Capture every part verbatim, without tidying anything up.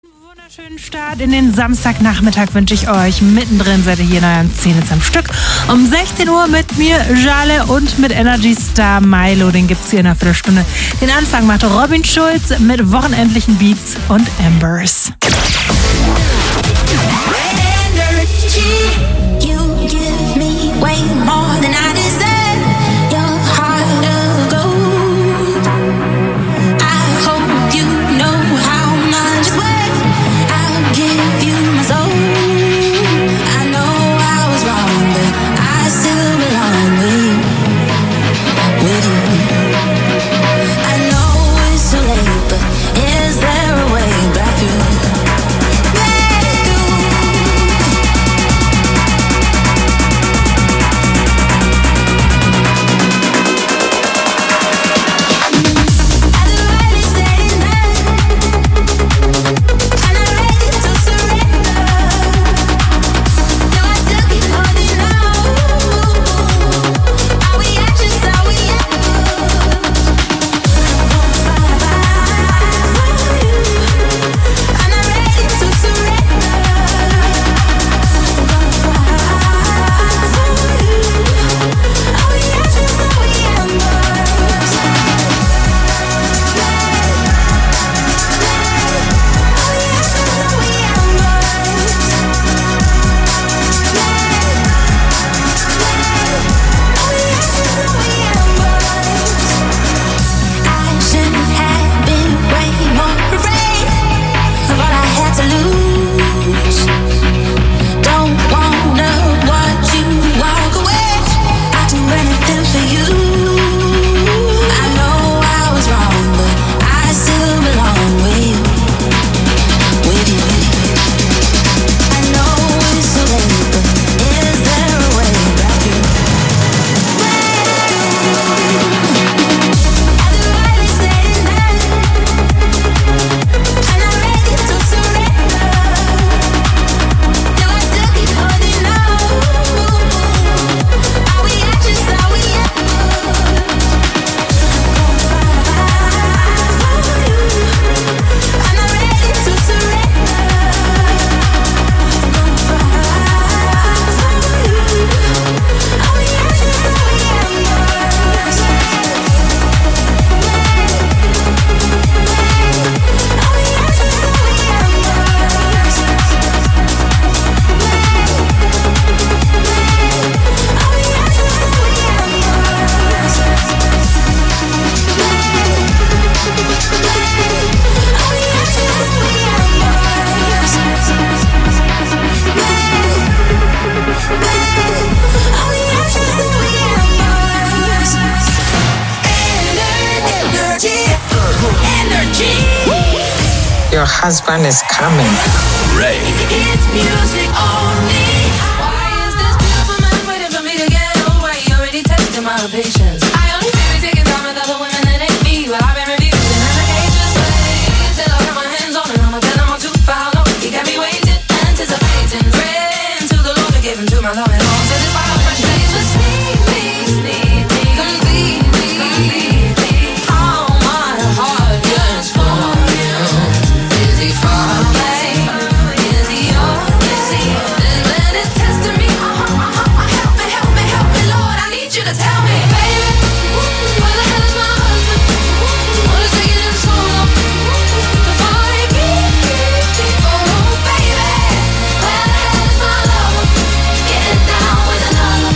Wunderschönen Start in den Samstagnachmittag wünsche ich euch. Mittendrin seid ihr hier in euren Szene am Stück. Um sechzehn Uhr mit mir, Jale, und mit Energy Star Milo. Den gibt's hier in einer Viertelstunde. Den Anfang macht Robin Schulz mit wochenendlichen Beats und Embers. You give me way more than I deserve. Your heart of gold. I hope you know how much it's worth. I'll give you my soul. I know I was wrong, but I still belong with you. With you. I know it's too late, but is there a way back through? Your husband is coming. Ray. It's music only. Why is this beautiful man waiting for me to get over? He already tested my patience. I only feel me taking time with other women that ain't me. Well, I've been refusing and I can't just wait till I put my hands on him. I'ma tell him I'm too far long. He got me waiting, anticipating, praying to the Lord to give him to my love and all. So this wild frustration, just need me, need me, complete me, complete me. All my heart yearns for you. Is he far away? Is he always see? This man is testing me. Uh, uh, uh, uh, help me, help me, help me, Lord. I need you to tell me, baby, where the hell is my husband? What is taking him so long to find me? Oh, baby, where the hell is my lover? Getting down with another.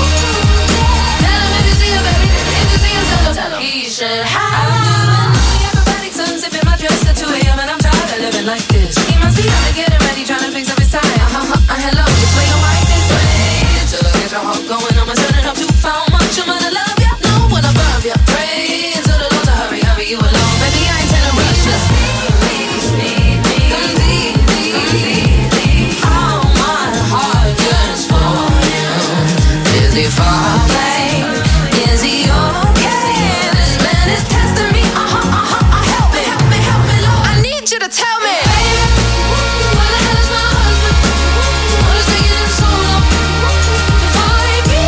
Tell him if you see him, baby. If you see him, tell him, tell him. He should have. Everybody turns sipping my dress at two a.m. and I'm tired of living like this. He must be out to get him ready, trying to fix up his tie. Uh, uh, uh, hello, this way, don't like this way. Till I get your heart going, I'ma turn it up too far. Much I'm gonna love ya, no one above ya. Pray to the Lord to hurry, hurry you along. Baby, I ain't telling rush, just need me, need me, complete me, complete me. All my heart yearns for you. Is he far away? Is he okay? This man is testing me. Uh huh, uh huh, uh, help me, help me, help me, Lord. I need you to tell me, baby, where the hell is my husband? What is taking him so long to find me?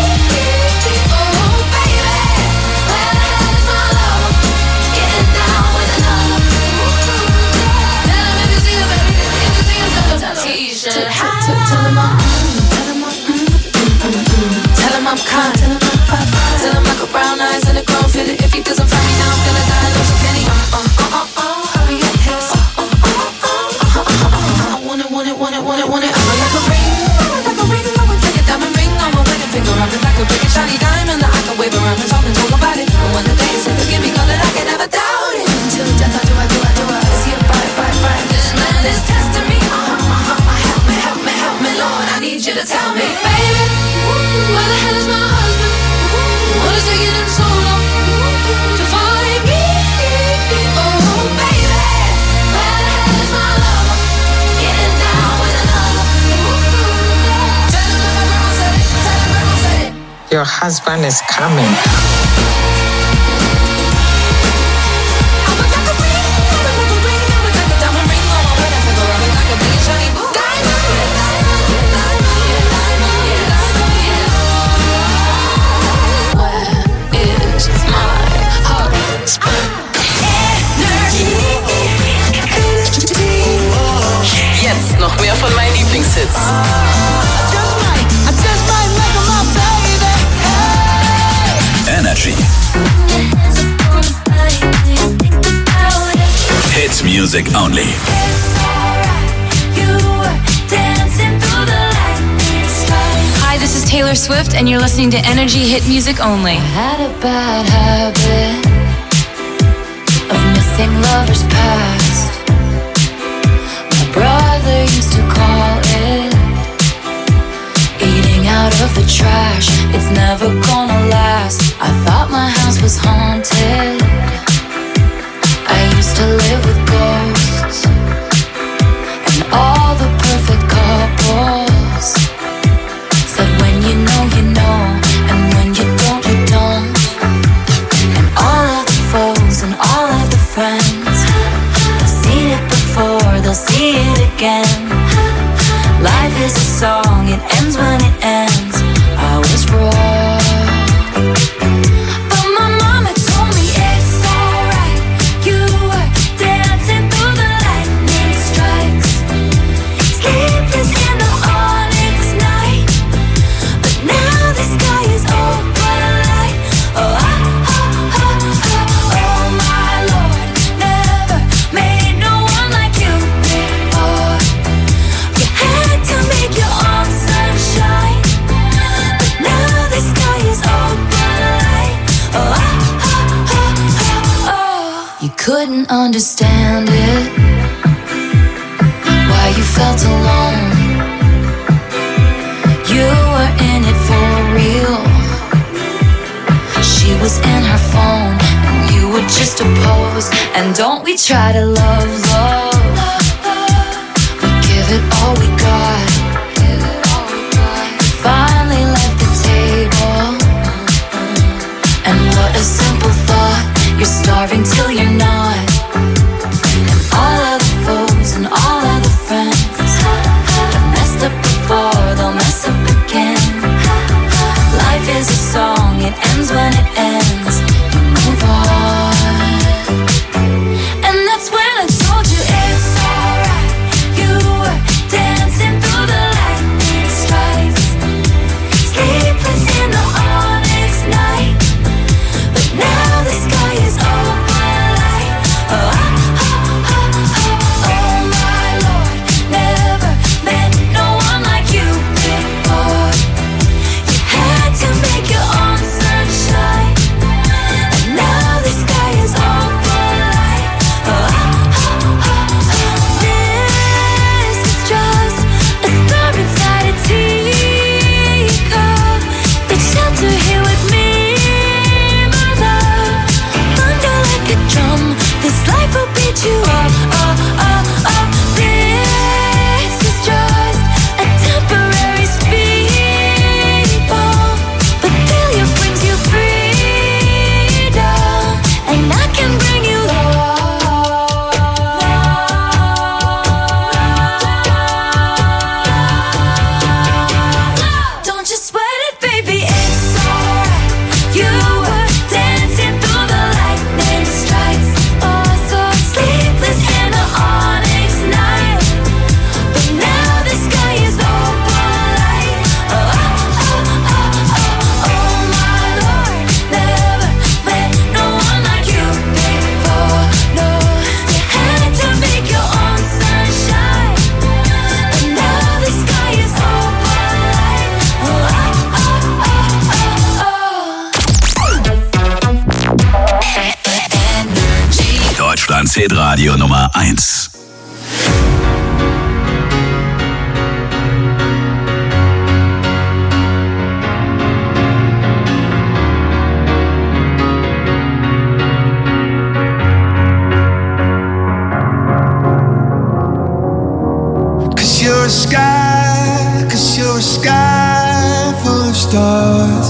Oh, baby, where the hell is my lover? Getting down with another. Tell him if you see him, baby. should have. Tell him I'm, tell him I'm, tell him I'm kind. Tell him I got brown eyes and a grown feel it. If he doesn't find me now, I'm gonna die. Lose a penny. Uh uh uh uh uh. Hurry up, hiss. Uh uh uh uh uh uh. I want it, want it, want it, want it, want it. I'm like a ring, like a ring. I would take a diamond ring on my wedding finger. I'm like a big shiny diamond that I can wave around and talk and talk about it. And when the day is forgive me, call it, I can never doubt it. Until death, I do, I do, I do. I see it bright, bright, bright. This man is testing me. Uh uh uh uh. Help me, help me, help me, Lord. I need you to tell me, baby, where the hell is my husband? What is taking him so long to find me? Oh, baby, where the hell is my lover? Getting down with another. Tell him that my grandma said it. Tell him grandma said it. Your husband is coming. I'm a like a ring, I'm a like a ring, I'm a like a diamond ring on my wedding finger. I'm like a big shiny diamond, diamond, diamond, diamond, diamond. Where is my husband? Jetzt noch mehr von meinen Lieblingshits. Energy. Hit music only. Hi, this is Taylor Swift, and you're listening to Energy Hit Music Only. I had a bad habit of missing lovers past. My brother used to call it eating out of the trash. It's never gonna last. I thought my house was haunted. I used to live with ghosts and all the perfect couples said when you know, you know, and when you don't, you don't. And all of the foes and all of the friends, they've seen it before, they'll see it again. Life is a song, it ends when it ends. I was wrong, but my mama told me it's alright. You were dancing through the lightning strikes, sleepless in the onyx night. But now the sky is open light. Oh, oh, oh, oh, oh, oh my Lord, never made no one like you before. You had to make your own sunshine, but now the sky is open light. Oh, oh, oh, oh, oh. You couldn't understand it, why you felt alone. You were in it for real. She was in her phone, and you were just a pose. And don't we try to love, love? We give it all we got. Finally left the table, and what a simple thought. You're starving till you're not. And all of the foes and all of the friends have messed up before, they'll mess up again. Life is a song, it ends when it ends. You move on, and that's when I told you it Hitradio Nummer eins. You're a sky, cause you're a sky full of stars.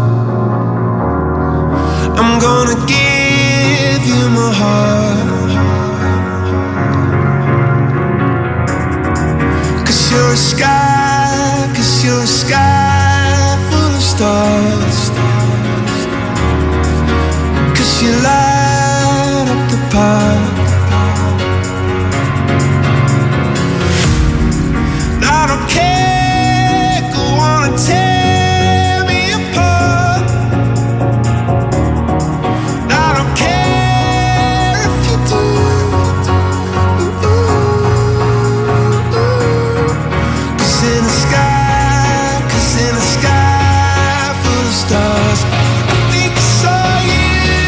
I'm gonna give you my heart. Cause you're a sky, cause you're a sky full of stars. Cause you light up the park. I don't care, go on and tear me apart. I don't care if you do. Cause in the sky, cause in the sky full of stars, I think I saw you.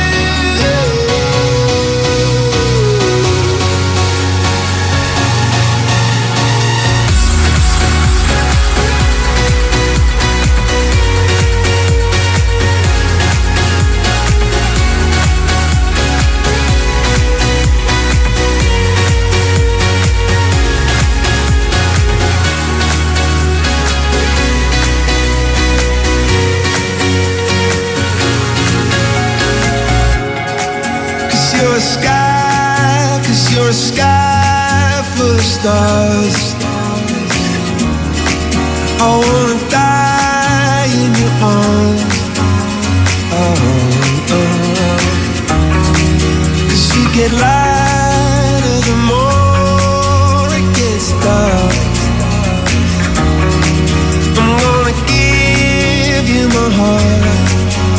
You're a sky, cause you're a sky full of stars. I wanna die in your arms. Oh, oh. Cause you get lighter the more it gets dark. I'm gonna give you my heart.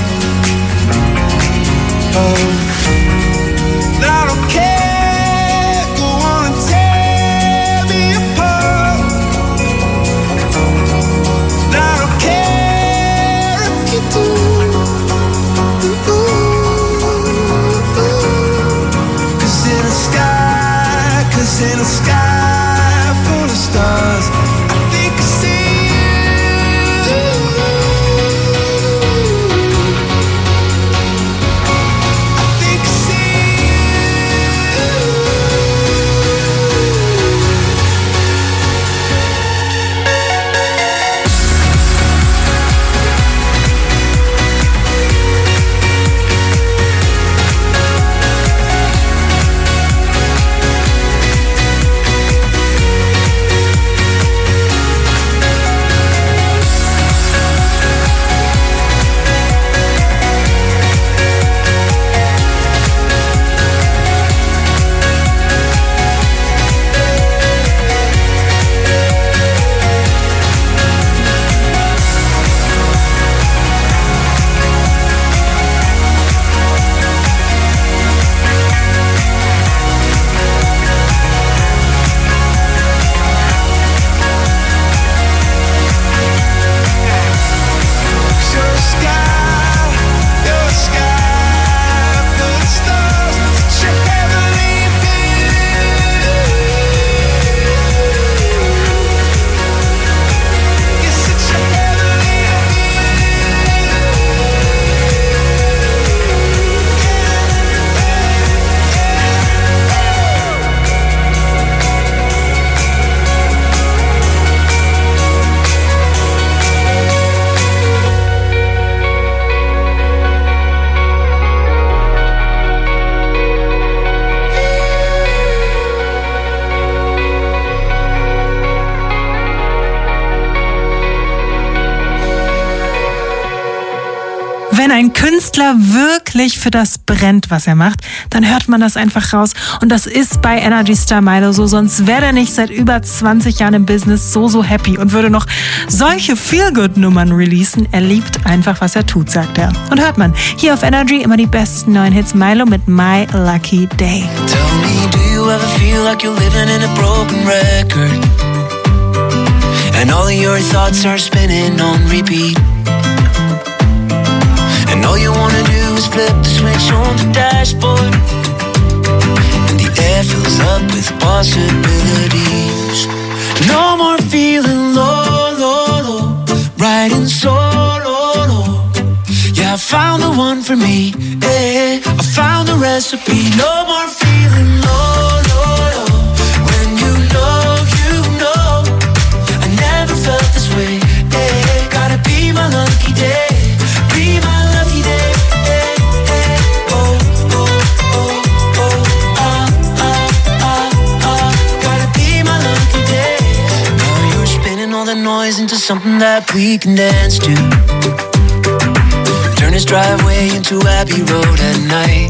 Oh, I don't care, go on and tear me apart. I don't care if you do. Cause in the sky, cause in the sky full of stars, I think I see you. I think I see Wenn ein Künstler wirklich für das brennt, was er macht, dann hört man das einfach raus. Und das ist bei Energy Star Milo so, sonst wäre er nicht seit über zwanzig Jahren im Business so, so happy und würde noch solche Feel-Good-Nummern releasen. Er liebt einfach, was er tut, sagt er. Und hört man, hier auf Energy immer die besten neuen Hits. Milo mit My Lucky Day. Tell me, do you ever feel like you're living in a broken record? And all of your thoughts are spinning on repeat. And all you wanna do is flip the switch on the dashboard. And the head fills up with possibilities. No more feeling low, low, low, riding solo, low. Yeah, I found the one for me, eh. I found the recipe. No more feeling low, low, low. When you know, you know, I never felt this way, eh. Gotta be my lucky day, be my lucky day, eh, eh. Oh, oh, oh, oh, ah, ah, ah, ah. Gotta be my lucky day. Now you're spinning all the noise into something that we can dance to. Turn his driveway into Abbey Road at night.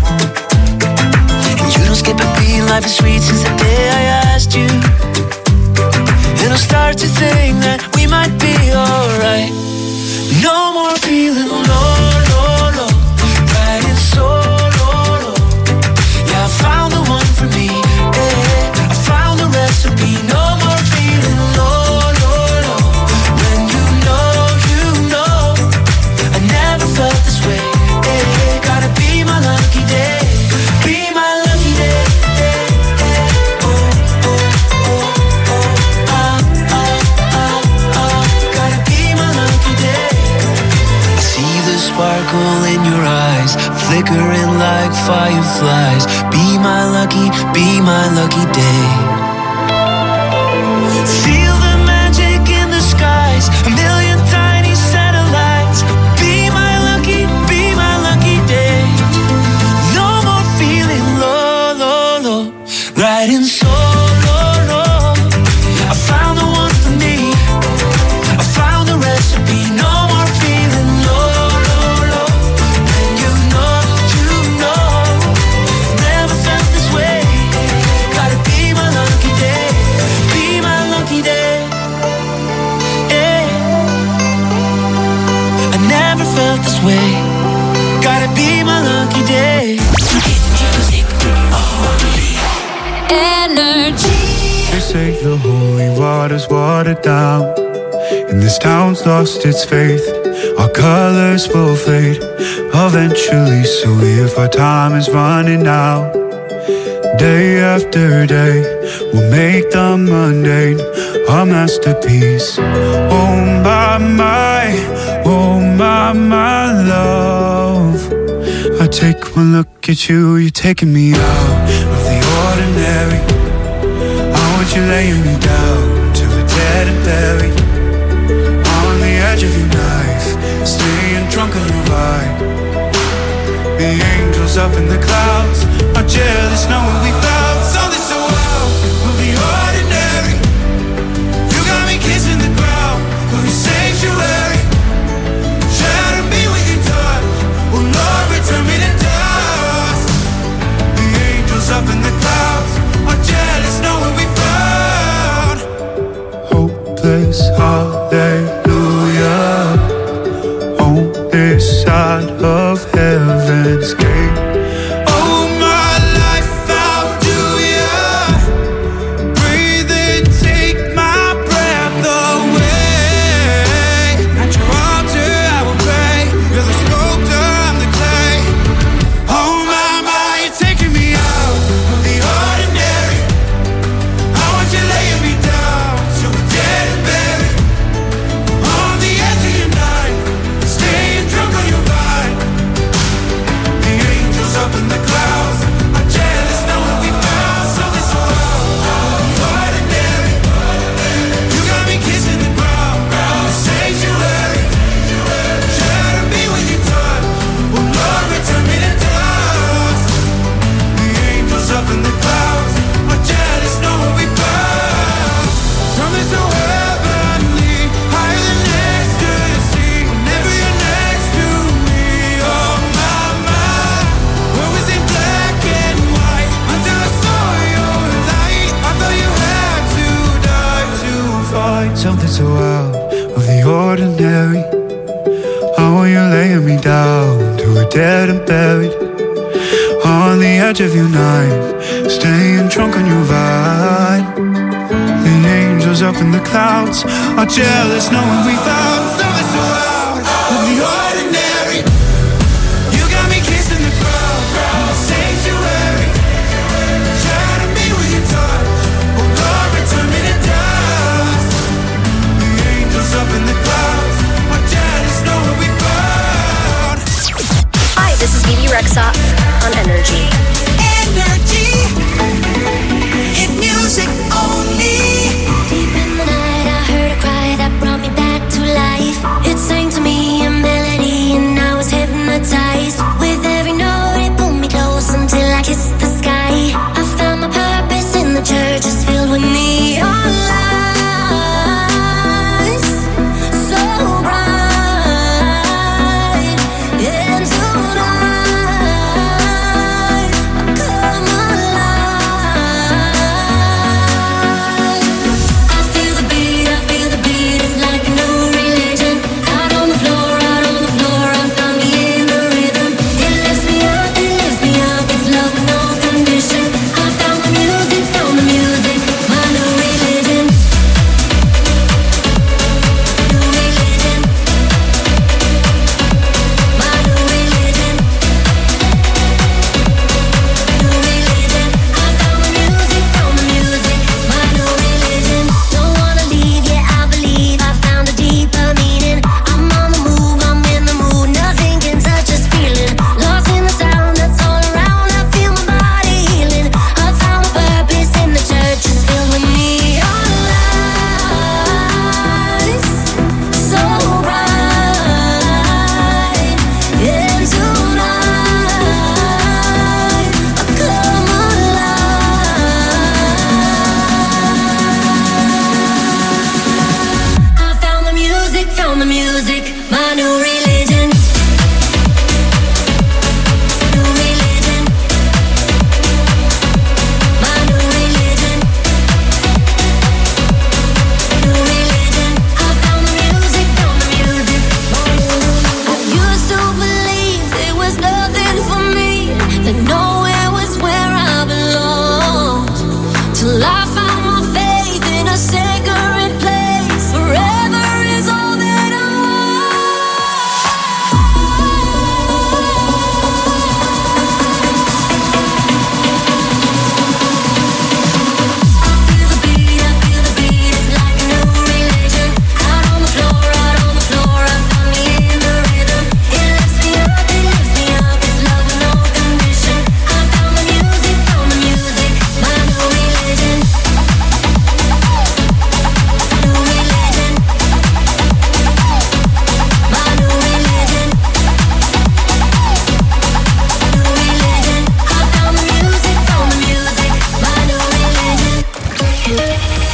And you don't skip a beat, life is sweet since the day I asked you. And I'll start to think that we might be alright. No more feeling low, low, low, riding solo, low. Yeah, I found the one for me, eh. I found the recipe. No more feeling low, low, low. When you know, you know, I never felt this way, eh. Gotta be my lucky day, be my lucky day, eh, eh. Oh, oh, oh, oh, ah, ah, ah, ah. Gotta be my lucky day. I see the sparkle in your eyes, flickering like fireflies. Be my lucky, be my lucky day. Feel the magic in the skies, a million tiny satellites. Be my lucky, be my lucky day. No more feeling low, low, low, riding solo, low. I found the one for me, I found the recipe. No more feeling low, low, low. When you know, you know, never felt this way. Gotta be my lucky day, be my lucky day, yeah. I never felt this way. Gotta be my lucky day. Energy. They say the holy water's watered down, and this town's lost its faith. Our colors will fade eventually, so if our time is running out, day after day, we'll make the mundane our masterpiece. Oh my, my, oh my, my love. I take one look at you, you're taking me out of the ordinary. I want you laying me down to a dead and buried. On the edge of your knife, staying drunk on your ride. The angels up in the clouds are jealous knowing we found something so wild of the ordinary. You got me kissing the ground of your sanctuary. Shatter me with your touch, oh Lord, return me to dust. The angels up in the clouds are jealous knowing we found hopeless hallelujah on this side of heaven's gate. Oh my life, how do ya breathe and take my breath away? At your altar I will pray. You're the sculptor, I'm the clay. Oh my, my, you're taking me out of the ordinary. I want you laying me down so we're dead and buried. On the edge of your knife, staying drunk on your vine. The angels up in the clouds are jealous knowing we found something so ordinary. You got me kissing the ground, the sanctuary. Shatter me with your touch, oh Lord, return me to dust. The angels up in the clouds are jealous knowing we found something so heavenly, higher than ecstasy. Whenever you're next to me, oh my, my. What was in black and white until I saw your light? I thought you had to die to find something so out of the ordinary. I want you laying me down to a dead and buried. On the edge of your knife, staying drunk on your vine. The angels up in the clouds are jealous knowing we found something so out of the ordinary. You got me kissing the ground, the sanctuary.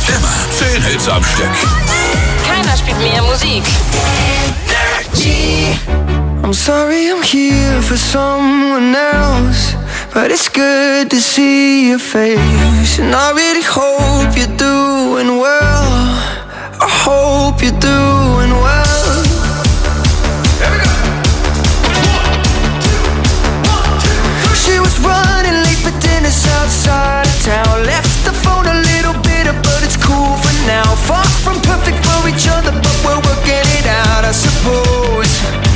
Immer zehn Hits am Stück. Keiner spielt mehr Musik. I'm sorry I'm here for someone else, but it's good to see your face. And I really hope you're doing well. I hope you're doing well. She was running late for dinner outside of town. Left the phone a little bitter, but it's cool for now. Far from perfect for each other, but we're working it out, I suppose.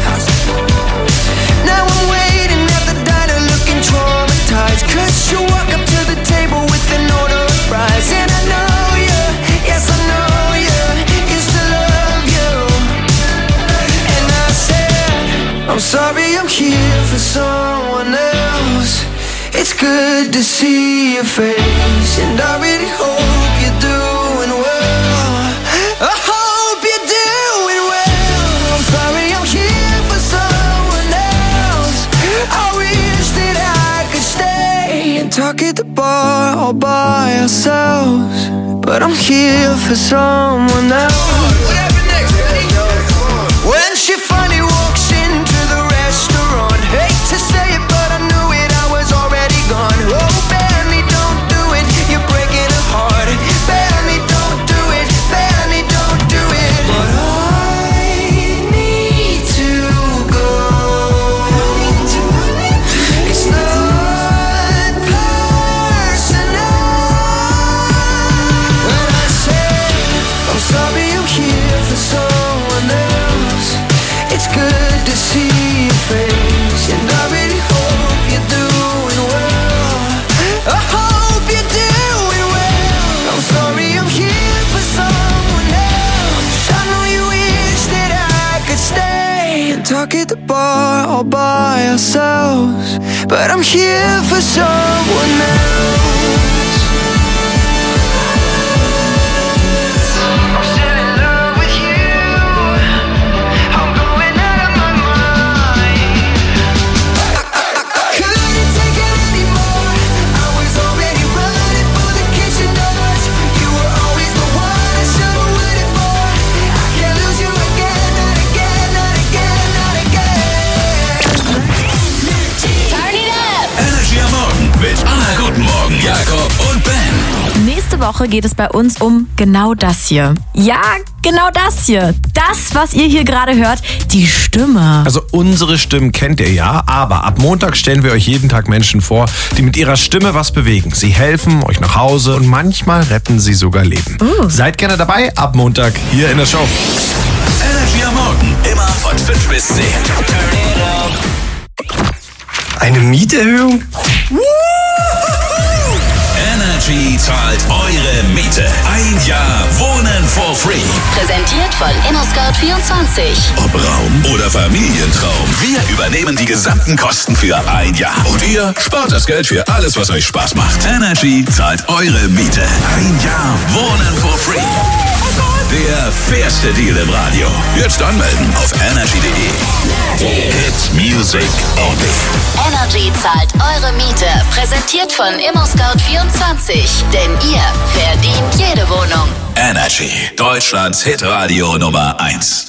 Now I'm waiting at the diner looking traumatized, cause you walk up to the table with an order of fries. And I know you, yes I know you, used to love you. And I said, I'm sorry I'm here for someone else. It's good to see your face, and I really hope you're doing well. I hope you're doing well. I'm sorry I'm here for someone else. I wish that I could stay and talk at the bar all by ourselves, but I'm here for someone else. Whatever next, ready? When she finally walks into the restaurant, hate to say it, but I knew it, I was already gone. Oh, Benny, don't do it, you're breaking her heart. Benny, don't do it, Benny, don't do it. But I need to go. It's not personal. When I say I'm sorry I'm here for someone else, it's good to see your face, and I really hope you're doing well. I hope you're doing well. I'm sorry I'm here for someone else. I know you wish that I could stay and talk at the bar all by ourselves, but I'm here for someone else. I'm still in love with you. I'm going out of my mind. I couldn't take it anymore. I was already running for the kitchen doors. You were always the one I should have waited for. I can't lose you again, not again, not again, not again. Turn it up! Energy am Morgen mit Anna Guten Morgen, Jakob und Ben. Nächste Woche geht es bei uns um genau das hier. Ja, genau das hier. Das, was ihr hier gerade hört, die Stimme. Also unsere Stimmen kennt ihr ja, aber ab Montag stellen wir euch jeden Tag Menschen vor, die mit ihrer Stimme was bewegen. Sie helfen euch nach Hause und manchmal retten sie sogar Leben. Uh. Seid gerne dabei, ab Montag hier in der Show. Energy am Morgen, immer von fünf bis zehn. Eine Mieterhöhung? Energy zahlt eure Miete. Ein Jahr Wohnen for free. Präsentiert von ImmoScout vierundzwanzig. Ob Raum oder Familientraum, wir übernehmen die gesamten Kosten für ein Jahr. Und ihr spart das Geld für alles, was euch Spaß macht. Energy zahlt eure Miete. Ein Jahr Wohnen for free. Der fairste Deal im Radio. Jetzt anmelden auf energy punkt de. Hit Music Only. Energy zahlt eure Miete. Präsentiert von ImmoScout vierundzwanzig. Denn ihr verdient jede Wohnung. Energy, Deutschlands Hitradio Nummer eins.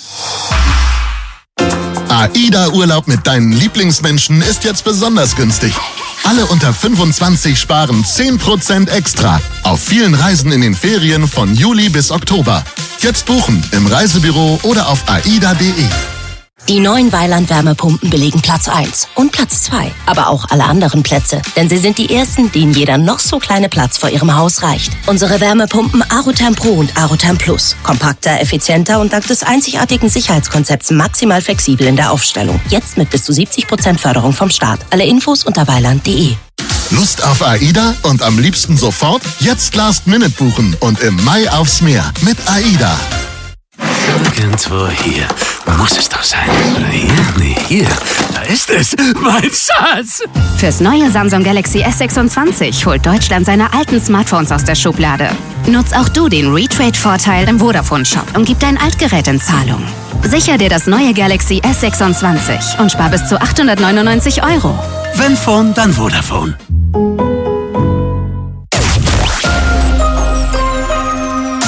AIDA-Urlaub mit deinen Lieblingsmenschen ist jetzt besonders günstig. Alle unter fünfundzwanzig sparen zehn Prozent extra auf vielen Reisen in den Ferien von Juli bis Oktober. Jetzt buchen im Reisebüro oder auf aida punkt de. Die neuen Weiland-Wärmepumpen belegen Platz eins und Platz zwei, aber auch alle anderen Plätze. Denn sie sind die ersten, denen jeder noch so kleine Platz vor ihrem Haus reicht. Unsere Wärmepumpen Arotherm Pro und Arotherm Plus. Kompakter, effizienter und dank des einzigartigen Sicherheitskonzepts maximal flexibel in der Aufstellung. Jetzt mit bis zu siebzig Prozent Förderung vom Staat. Alle Infos unter weiland punkt de. Lust auf AIDA und am liebsten sofort? Jetzt Last Minute buchen und im Mai aufs Meer mit AIDA. Irgendwo hier muss es doch sein. Oder hier? Nee, hier. Da ist es. Mein Schatz. Fürs neue Samsung Galaxy S sechsundzwanzig holt Deutschland seine alten Smartphones aus der Schublade. Nutz auch du den Retrade-Vorteil im Vodafone-Shop und gib dein Altgerät in Zahlung. Sicher dir das neue Galaxy S sechsundzwanzig und spar bis zu achthundertneunundneunzig Euro. Wenn Phone, dann Vodafone.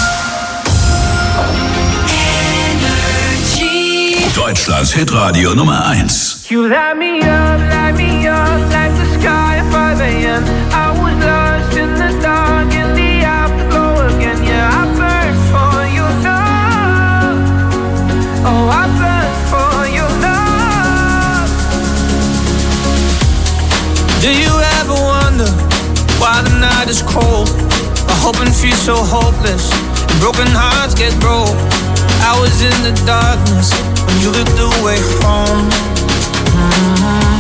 Deutschlands Hitradio Nummer eins. You light me up, light me up like the sky at five a.m. I was lost in the dark, in the afterglow again. Yeah, I burn for your love. Oh, I burn for your love. Do you ever wonder why the night is cold? I hope and feel so hopeless, and broken hearts get broke. I was in the darkness when you lit the way home. Mm-hmm.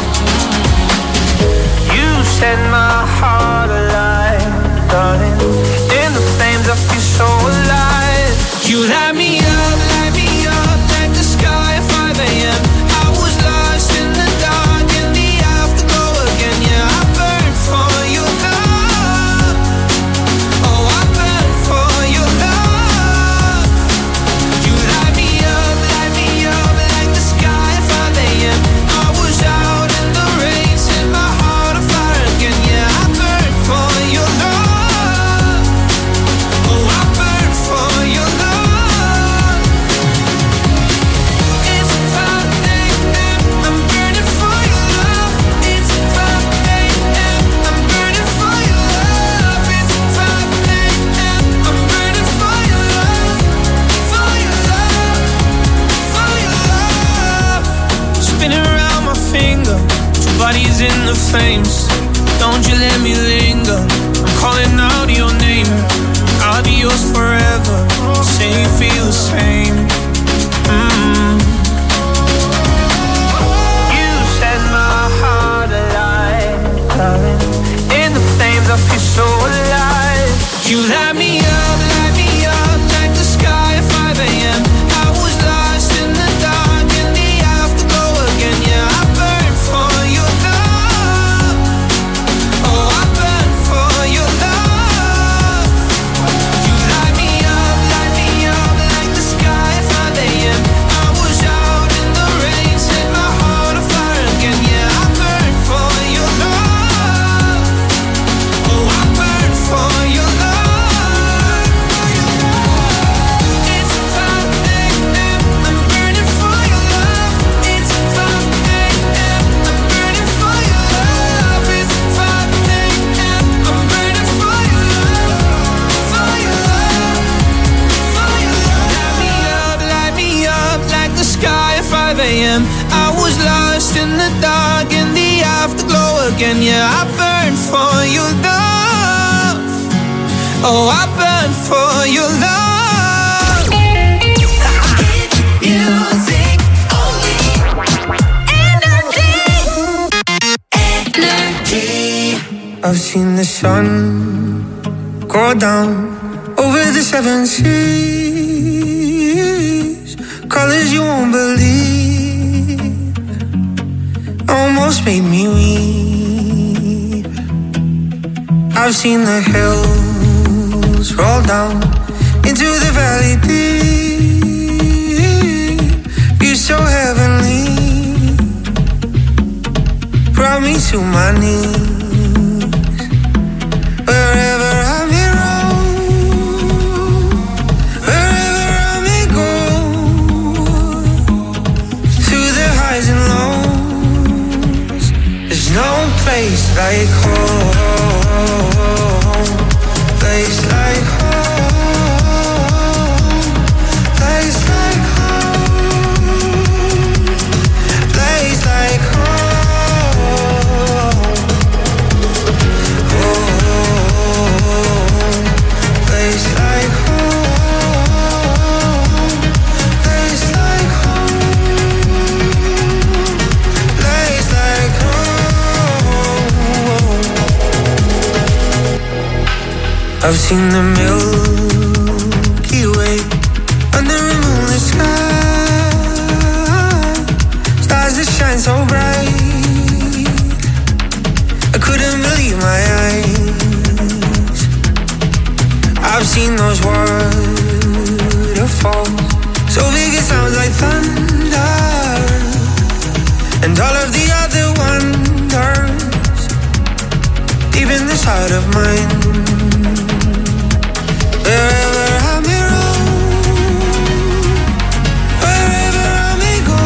You set my heart alive, darling. In the flames I feel so alive. You light me up, light me up like the sky at five a.m. I was lost in the dark, in the afterglow again. Yeah, I burned for your love. Oh, I burned for your love. You light me up, light me up like the sky at five a.m. I was out in the rain, set my heart on fire again. Yeah, I burned for your love. Oh, I burned for your love. It's five a.m. I'm burning for your love. It's five a.m. I'm burning for your love. It's five a.m. I'm burning for your love. For your love. For your love. Spinning around my finger, two bodies in the flames. Don't you let me linger. I'm calling out your name. I'll be yours forever. Say you feel the same. Mm. You set my heart alive, darling. In the flames I feel so alive. You light me up, light me up like the sky at five a.m. I was lost in the dark, in the afterglow again. Yeah, I burned for your love. Oh, I burned for your love. You light me up, light me up like the sky at five a.m. I was out in the rain, set my heart on fire again. Yeah, I burned for your love. Oh, I burned for your love. It's five a.m. I'm burning for your love. It's five a.m. I'm burning for your love. It's five a.m. I'm burning for your love. For your love. For your love. Light me up, light me up like the sky at five a.m. I was lost in the dark, in the afterglow again. Yeah, I burned for your love. Oh, I burned for your love. Music only. Energy. Energy. I've seen the sun go down over the seven seas. Colors you won't believe almost made me weep. I've seen the hills roll down into the valley deep. View so heavenly, brought me to my knees. Wherever I may roam, wherever I may go, through the highs and lows, there's no place like home. Place like home. Place like home. Place like home. Home. Place like home. Place like home. Place like home. I've seen the Milky Way under a moonlit sky. Stars that shine so bright, I couldn't believe my eyes. I've seen those waterfalls, so big it sounds like thunder, and all of the other wonders deep in this heart of mine. Wherever I may roam, wherever I may go,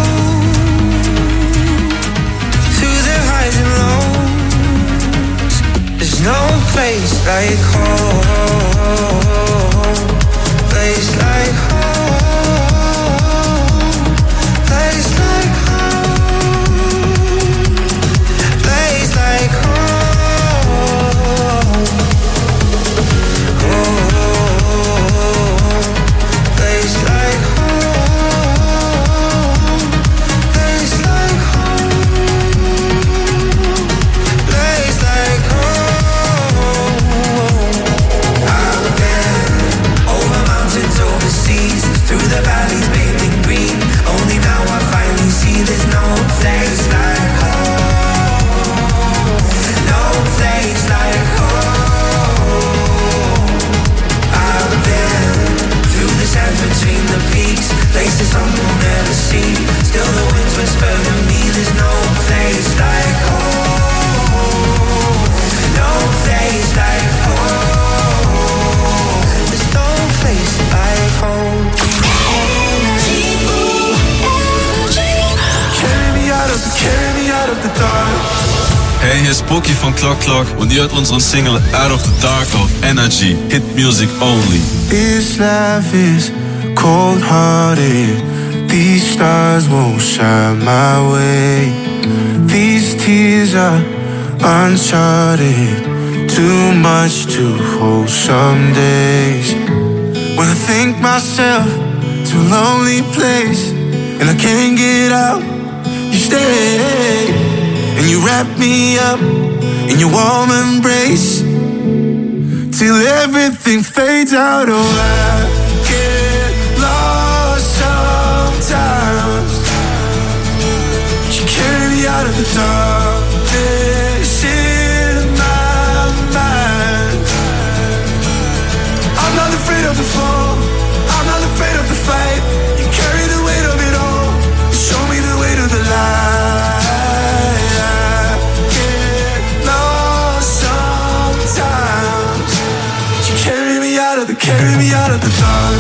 Hey, hier ist Bookie von Clock Clock und ihr hört unseren Single Out of the Dark auf Energy. Hit Music Only. This life is cold-hearted. These stars won't shine my way. These tears are uncharted. Too much to hold some days. When I think myself to a lonely place and I can't get out, you stay and you wrap me up in your warm embrace till everything fades out. Oh, I get lost sometimes. You carry me out of the darkness in my mind. I'm not afraid of the fall, I'm not afraid of the fight. You carry the weight of it all, you show me the way to the light. I get lost sometimes. You carry me out of the, carry me out of the dark.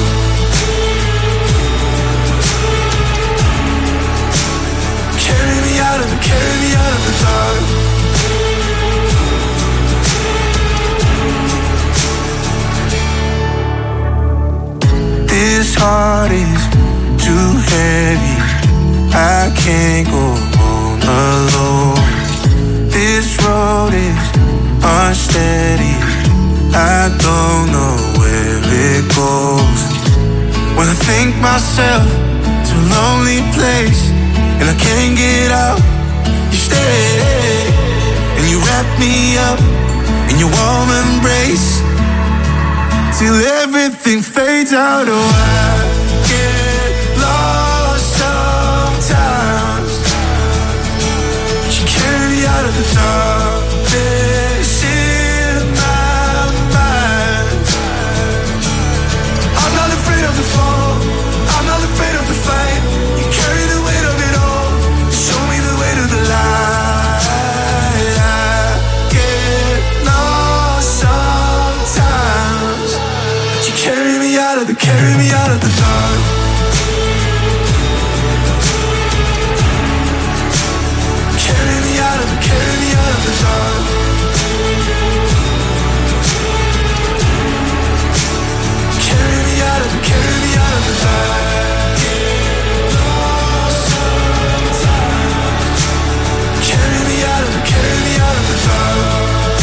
Carry me out of the, carry me out of the dark. This heart is too heavy, I can't go on alone. This road is unsteady, I don't know where it goes. When I think myself to a lonely place and I can't get out, you stay and you wrap me up in your warm embrace till everything fades out. Oh, I get lost sometimes. You carry me out of the darkness in my mind. I'm not afraid of the fall, I'm not afraid of the fight. You carry the weight of it all, you show me the way to the light. I get lost sometimes. You carry me out of the, carry me out of the dark. Carry me out of the, carry me out of the dark. Carry me out of the, carry me out of the dark. Carry me out of the, carry me out of the dark.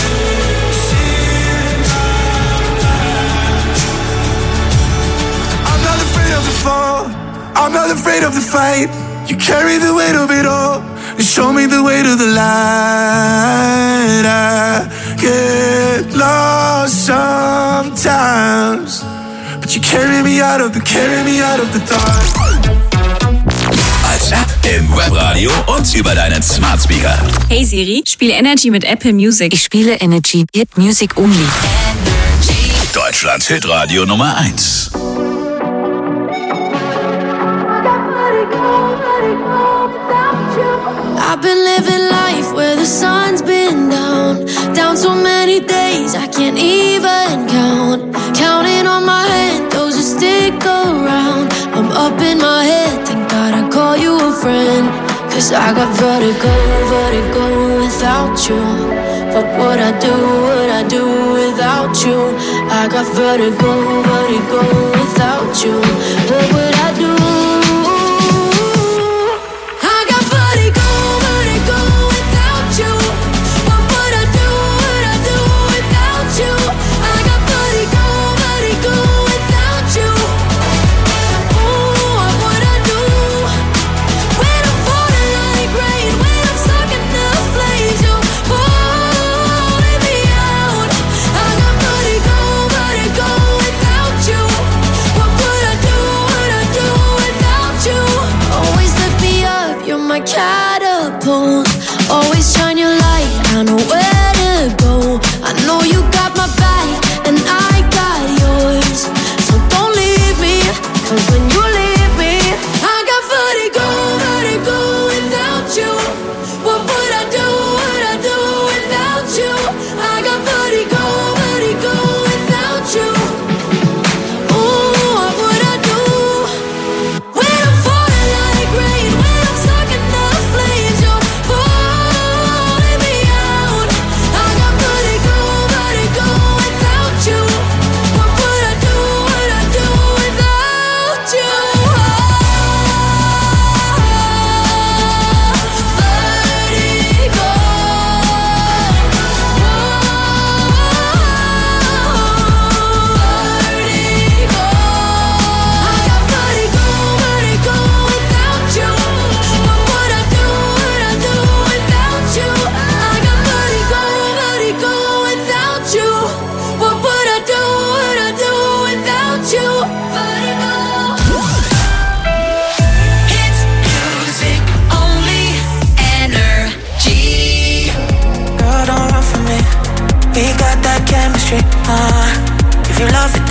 I'm not afraid of the fall, I'm not afraid of the fight. You carry the weight of it all, and show me the way to the light. I get lost sometimes, but you carry me out of the, carry me out of the dark. Als App im Webradio und über deinen Smart Speaker. Hey Siri, spiele Energy mit Apple Music. Ich spiele Energy, Hit Music Only. Deutschlands Hitradio Nummer eins. I've been living life where the sun's been down, down so many days I can't even count. Counting on my hand, those who stick around. I'm up in my head, thank God I call you a friend. Cause I got vertigo, vertigo without you. What would I do, would I do without you? I got vertigo, vertigo without you. What would I do?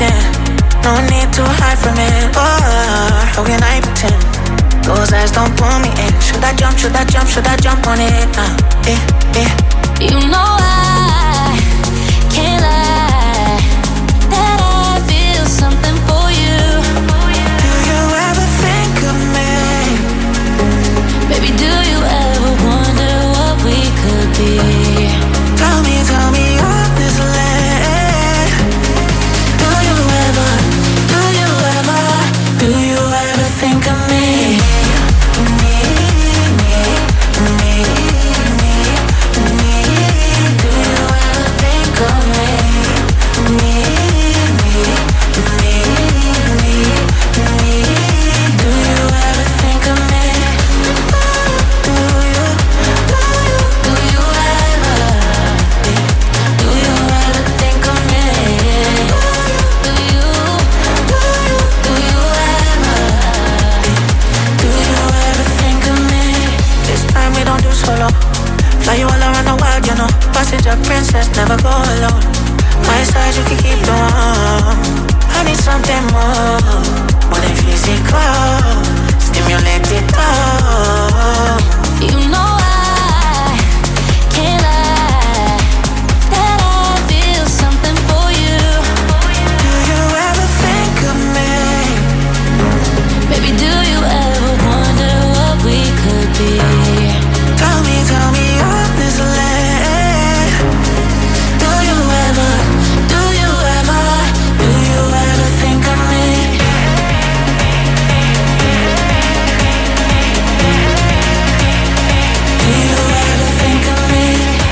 pretend. No need to hide from it. Oh, how can I pretend? Those eyes don't pull me in. Should I jump, should I jump, should I jump on it? Uh, eh, eh. You know I can't lie that I feel something for you. Do you ever think of me? Baby, do you ever wonder what we could be? Tell me, tell me honestly. Do you ever, do you ever, do you ever think of me? Me, me, me, me, me. Do you ever think of me? Me, me, me, me, me. Do you ever think of me? Do you, do you, do you ever? Do you ever think of me? Do you, do you, do you ever? Do you ever think of me? This time we don't do solo. Fly you all around the world, you know. Passenger princess, never go alone. My side you can keep the warm. I need something more, more than physical. Stimulate it all. You know I can't lie that I feel something for you. Do you ever think of me? Baby, do you ever wonder what we could be? Tell me, tell me honestly. Do you ever, do you ever, do you ever think of me? Do you ever think of me?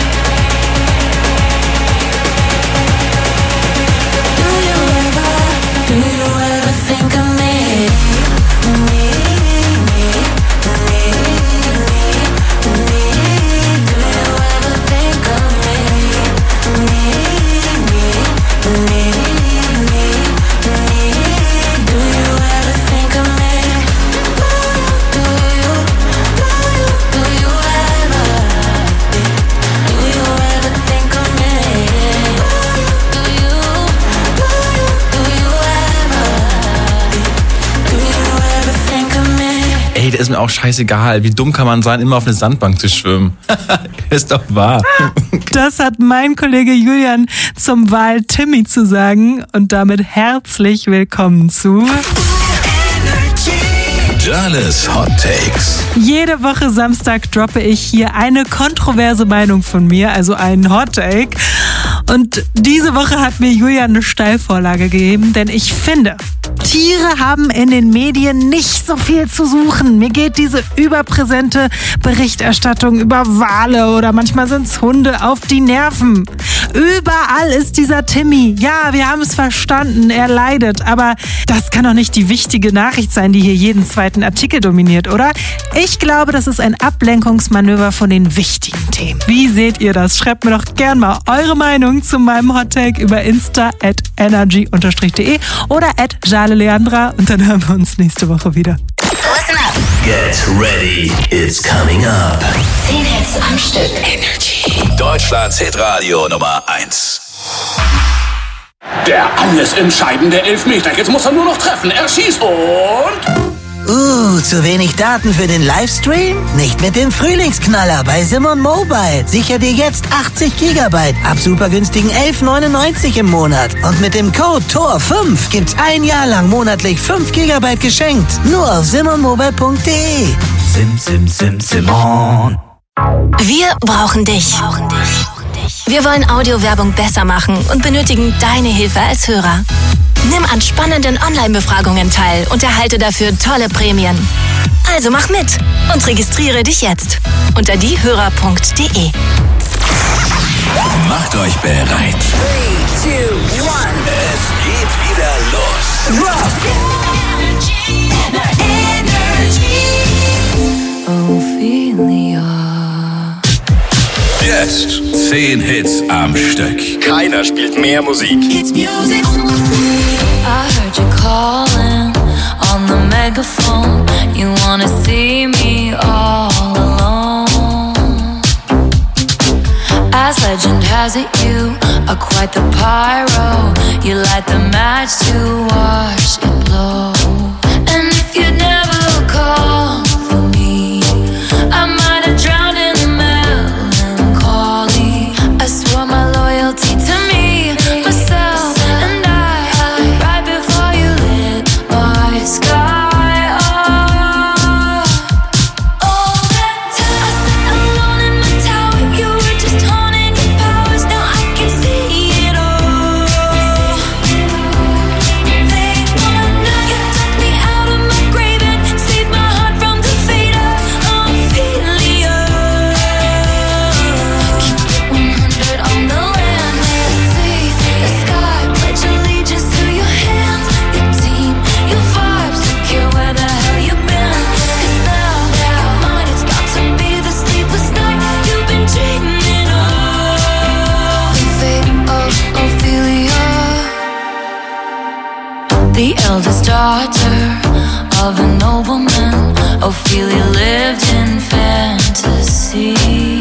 Do you ever, do you ever think of me? Me, me, me, me, me. Do you ever think of me? Me, me, me, me, me. Do you ever think of me? Do you, do you, do you ever? Do you ever think of me? Do you, do you, do you ever? Do you ever think of me? Ey, der ist mir auch scheißegal. Wie dumm kann man sein, immer auf eine Sandbank zu schwimmen? Ist doch wahr. Das hat mein Kollege Julian zum Wahl Timmy zu sagen und damit herzlich willkommen zu Jales Hot Takes. Jede Woche Samstag droppe ich hier eine kontroverse Meinung von mir, also einen Hot Take. Und diese Woche hat mir Julian eine Steilvorlage gegeben, denn ich finde, Tiere haben in den Medien nicht so viel zu suchen. Mir geht diese überpräsente Berichterstattung über Wale oder manchmal sind es Hunde auf die Nerven. Überall ist dieser Timmy. Ja, wir haben es verstanden, er leidet, aber das kann doch nicht die wichtige Nachricht sein, die hier jeden zweiten Artikel dominiert, oder? Ich glaube, das ist ein Ablenkungsmanöver von den wichtigen Themen. Wie seht ihr das? Schreibt mir doch gern mal eure Meinung zu meinem Hottake über Insta at energy unterstrich de oder at jaleleandra und dann hören wir uns nächste Woche wieder. Listen up. Get ready, it's coming up. zehn Hits am Stück. Energy. Deutschlands Hitradio Nummer eins. Der alles entscheidende Elfmeter. Jetzt muss er nur noch treffen. Er schießt und... Uh, zu wenig Daten für den Livestream? Nicht mit dem Frühlingsknaller bei Simon Mobile. Sicher dir jetzt achtzig Gigabyte ab super günstigen elf neunundneunzig im Monat. Und mit dem Code T O R fünf gibt's ein Jahr lang monatlich fünf Gigabyte geschenkt. Nur auf simon mobile punkt de. Sim, sim, sim, Simon. Wir brauchen dich. Wir wollen Audiowerbung besser machen und benötigen deine Hilfe als Hörer. Nimm an spannenden Online-Befragungen teil und erhalte dafür tolle Prämien. Also mach mit und registriere dich jetzt unter diehörer punkt de. Macht euch bereit. Three, two, one. Es geht wieder los. Rock. Ophelia. Jetzt zehn Hits am Stück. Keiner spielt mehr Musik. It's music. I heard you calling on the megaphone. You wanna see me all alone. As legend has realize that you are quite the pyro. You light the match to watch it blow. And if you'd never call for me, I might have drowned in the melancholy. I swore my loyalty to me, myself, and I, right before you lit my sky. The eldest daughter of a nobleman, Ophelia lived in fantasy.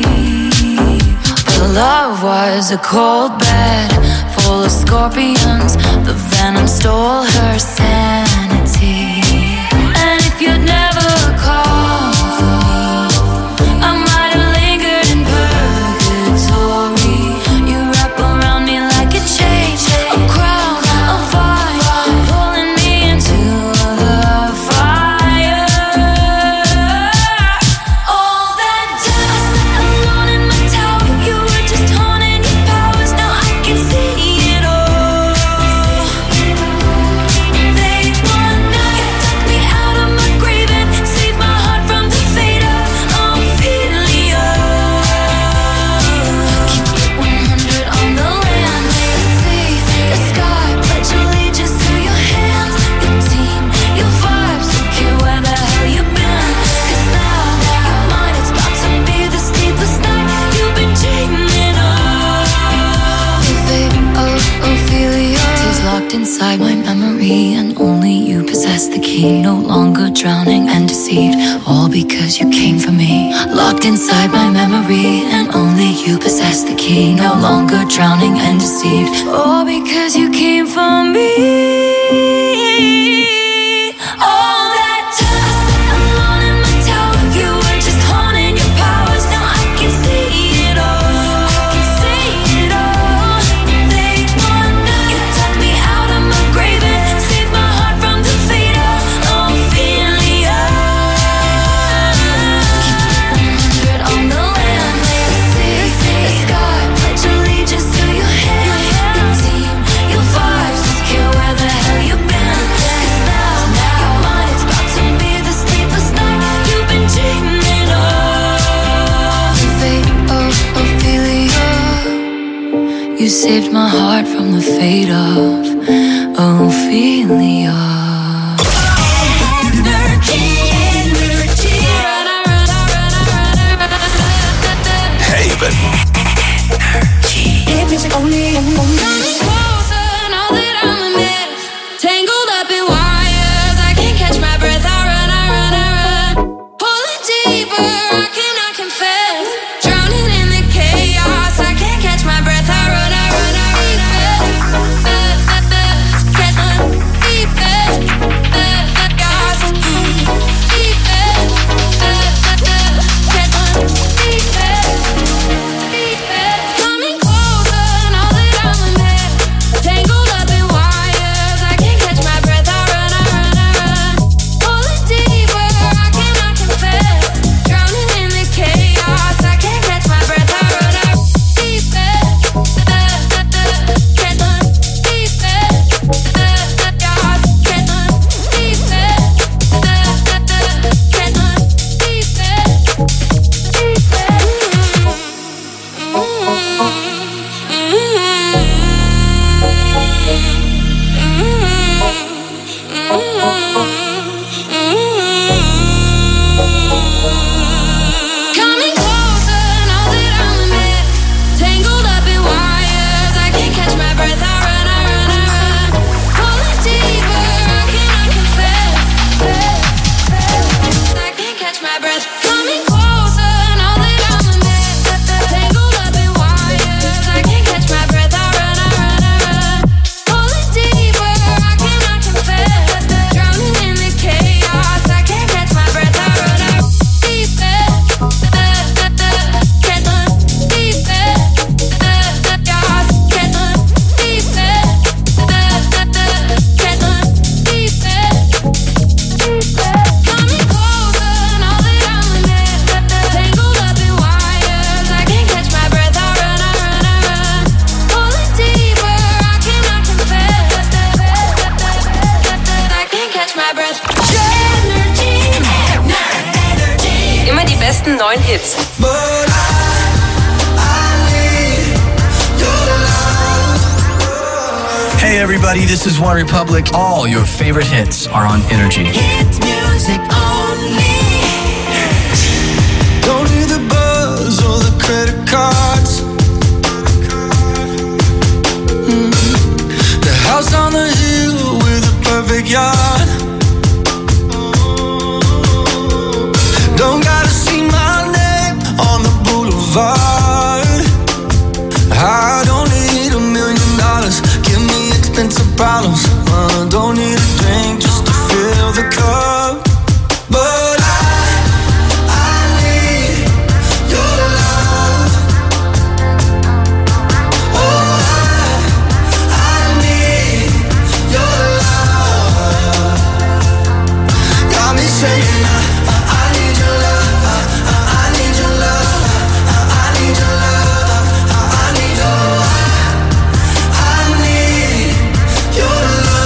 But love was a cold bed full of scorpions. The venom stole her sanity. And if you'd never called for me, I might have lingered in purgatory. You wrap around me like a chain, a crown, a vine, pulling me into the fire. All that time I sat alone in my tower, you were just haunting your powers. Now I can see it all. Late one night, you took me out of my grave and saved my heart from the fate of Ophelia. Keep it one hundred on the land, legacy, the sky, pledge allegiance to your hands, your team, your vibes, don't care where the hell you've been. 'Cause now, your mind, it's about to be the sleepless night you've been dreaming of. The fate of Ophelia is locked inside my memory, and only you possess the key. No longer drowning and deceived, all because you came for me. Locked inside my memory, and only you possess the key. No longer drowning and deceived, all because you came for me. All that time I sat alone in my tower, you were just haunting your powers. Now I can see it all. I can see it all. Late one night, you took me out of my grave and saved my heart from the fate of Ophelia. Keep it one hundred on the land, legacy, the sky, pledge allegiance to your hands, your team, your vibes, don't care where the hell you've been. 'Cause now, your mind, it's about to be the sleepless night you've been dreaming of. The fate of Ophelia, you saved my heart from the fate of Ophelia. Haven. Hit music only. Closer, now that I'm a mess, tangled up in wires, I can't catch my breath. I run, I run, I run. Pulling deeper, I cannot confess. Drowning in the chaos, I can't catch my breath. I run, I run, I run, I run. Catch my deepest. besten neuen Hits. Hey everybody, this is One Republic. All your favorite hits are on Energy. Hit music only. Don't need the buzz or the credit cards. Mm. The house on the hill with a perfect yard. Don't gotta see my name on the boulevard. I don't need a million dollars. Give me expensive problems. Uh, don't need a drink just to fill the cup. But I, I need your love. Oh, I, I need your love. Got me saying I, I, I need your love. I, I, I need your love. I, I need your love. I, I need your I, I need your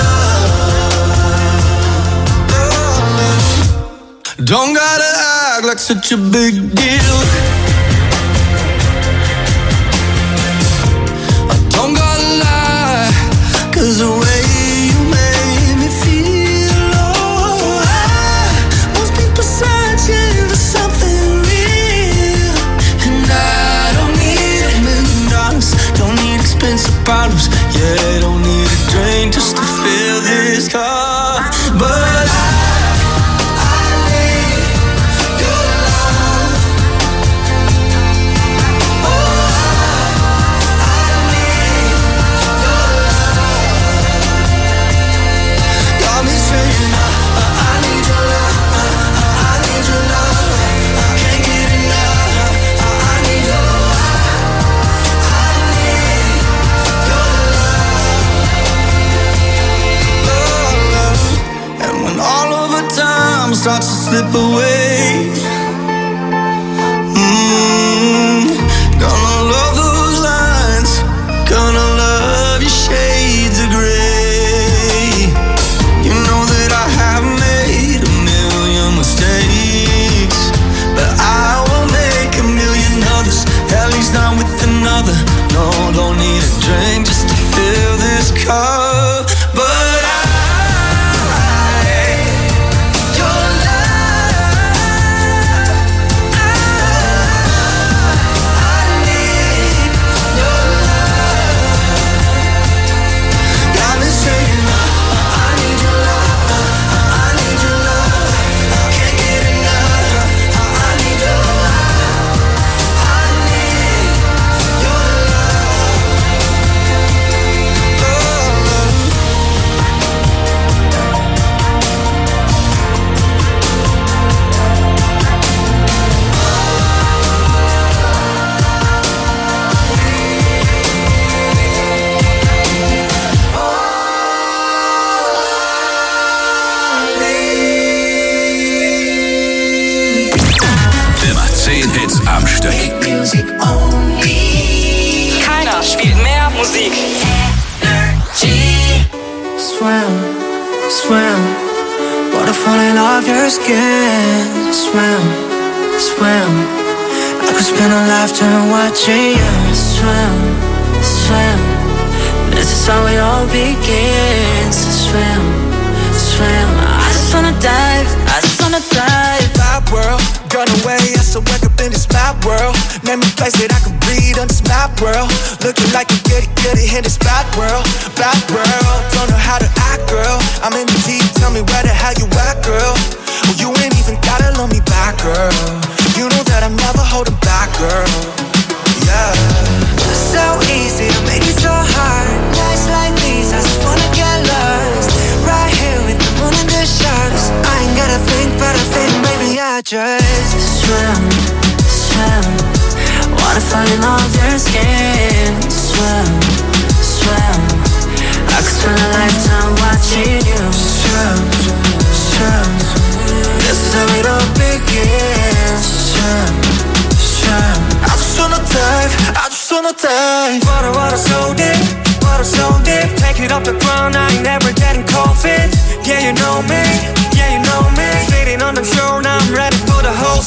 love. Don't gotta act like such a big deal. I don't gotta lie, 'cause the way you made me feel, oh, I must be beside you for something real. And I don't need a million dollars, don't need expensive problems. Yeah, don't need a drink just to fill this cup. But I starts to slip away. Mm, gonna love those lines, gonna love your shades of gray. You know that I have made a million mistakes, but I won't make a million others, at least not with another. No, don't need a drink just to fill this cup. But keiner spielt mehr Musik. Energy. Swim, swim, water falling off your skin. Swim, swim, I could spend a lifetime watching you. Swim, swim, this is how it all begins. Swim, swim, I just wanna dive, I just wanna dive. My world, gone away, I still wake up in this map world. Name a place that I can breathe on this map world. Looking like a goody goody in this bad world, bad world. Don't know how to act, girl. I'm in the deep, tell me where the hell you at, girl. Well, you ain't even gotta love me back, girl. You know that I'm never holding back, girl. Yeah. So easy to make it so hard. Nights like these, I just wanna get lost. Right here with the moon and the stars. I ain't gotta think, but I think maybe I just swim, swim. Water falling off your skin. Swim, swim. I could spend a lifetime watching you. Swim, swim. This is how it all begins. Swim, swim. I just wanna dive, I just wanna dive. Water, water so deep, water so deep. Take it off the ground, I ain't never getting cold feet. Yeah, you know me, yeah, you know me. Sitting on the shore, now I'm ready for the whole thing. I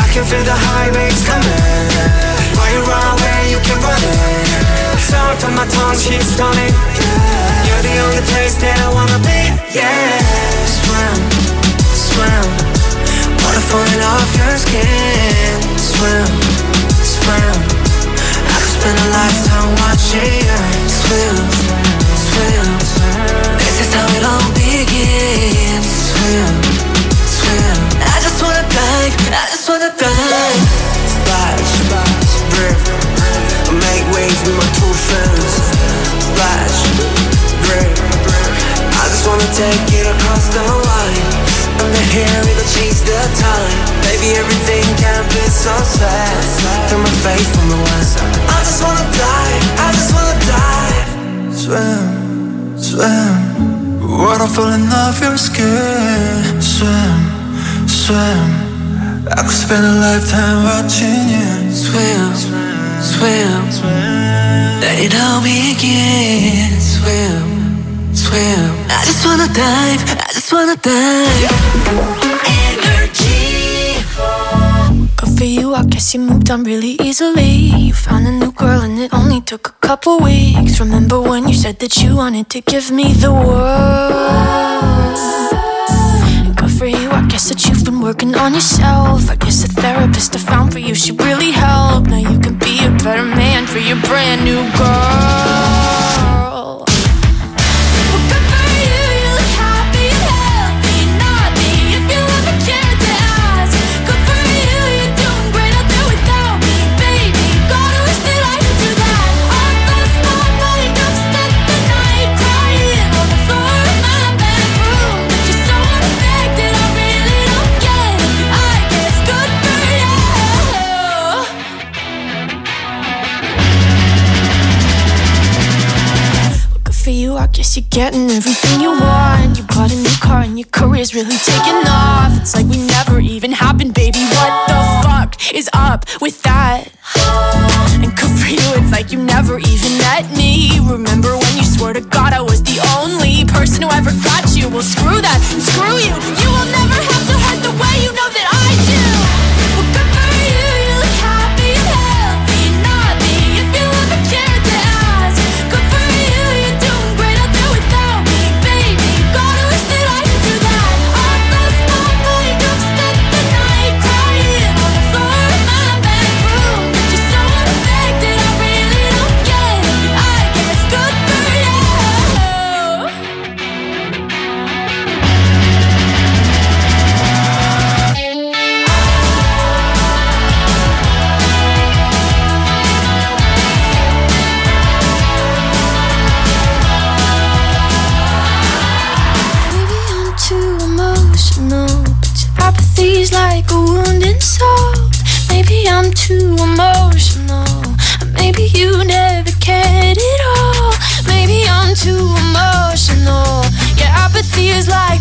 I can feel the highways coming. While you run away, you can run it. Sound on my tongue, she's stunning. You're the only place that I wanna be. Yeah. Swim, swim. Water falling off your skin. Swim, swim. I could spend a lifetime watching you swim, swim, swim. This is how it all begins. Swim, swim. I just wanna dive, I just wanna dive. Splash, splash, breathe. I make waves with my two friends. Splash, breathe. I just wanna take it across the line. I'm the hair, it'll change the time. Baby, everything can be so sad. Through my face from the west. I just wanna dive, I just wanna dive. Swim, swim. Water falling off your skin. Swim, swim. I could spend a lifetime watching you swim, swim, swim. Let it all begin. Swim, swim. I just wanna dive, I just wanna dive. Energy. Good for you, I guess you moved on really easily. You found a new girl and it only took a couple weeks. Remember when you said that you wanted to give me the world? Good for you, I guess that you've been working on yourself. I guess the therapist I found for you should really help. Now you can be a better man for your brand new girl. I guess you're getting everything you want. You bought a new car and your career's really taking off. It's like we never even happened, baby. What the fuck is up with that? And good for you, it's like you never even met me. Remember when you swore to God I was the only person who ever got you? Well, screw that and screw you. You will never have to hurt the way you know that I do. Well, good for you, you look happy and healthy. Not me, if you ever cared to ask. Good for you, you're doing great out there without me, baby. Gotta wish that I could do that. I lost my mind, I've spent the night crying on the floor of my bedroom. You're so unaffected, I really don't get it. I guess good for you. Maybe I'm too emotional, but your apathy's like a wounded soul. Maybe I'm too emotional, or maybe you never cared at all. Maybe I'm too emotional, your apathy is like